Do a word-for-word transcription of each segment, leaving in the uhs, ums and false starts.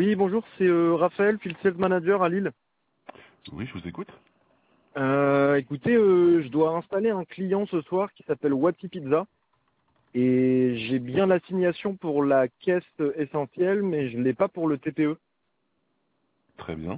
Oui, bonjour, c'est euh, Raphaël, Field Sales Manager à Lille. Oui, je vous écoute. Euh, écoutez, euh, je dois installer un client ce soir qui s'appelle Wati Pizza et j'ai bien l'assignation pour la caisse essentielle, mais je l'ai pas pour le T P E. Très bien.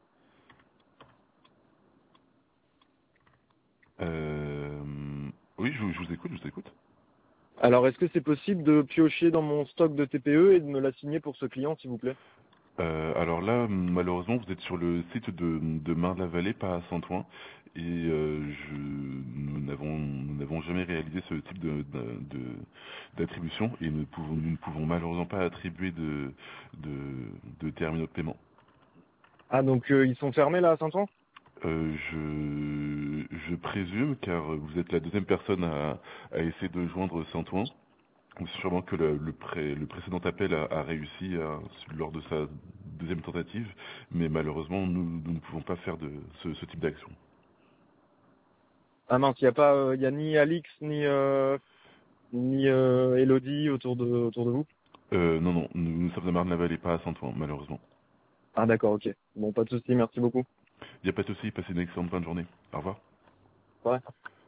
Euh... Oui, je, vous je vous écoute, je vous écoute. Alors, est-ce que c'est possible de piocher dans mon stock de T P E et de me l'assigner pour ce client, s'il vous plaît? Euh, alors là, malheureusement, vous êtes sur le site de, de Marne-la-Vallée, pas à Saint-Ouen, et euh, je, nous n'avons nous n'avons jamais réalisé ce type de de- de- d'attribution, et nous, pouvons, nous ne pouvons malheureusement pas attribuer de, de, de terminaux de paiement. Ah, donc euh, ils sont fermés là à Saint-Ouen? Euh, je, je présume, car vous êtes la deuxième personne à, à essayer de joindre Saint-Ouen. Sûrement que le, le, pré- le précédent appel a, a réussi à- lors de sa deuxième tentative, mais malheureusement, nous, nous ne pouvons pas faire de ce, ce type d'action. Ah mince, il y a pas, euh, il y a ni Alix ni euh, ni euh, Elodie autour de autour de vous? Euh, non, non, nous, nous sommes à Marne-la-Vallée, pas à Saint-Ouen, malheureusement. Ah d'accord, ok. Bon, pas de souci, merci beaucoup. Il n'y a pas de souci, passez une excellente fin de journée. Au revoir. Ouais.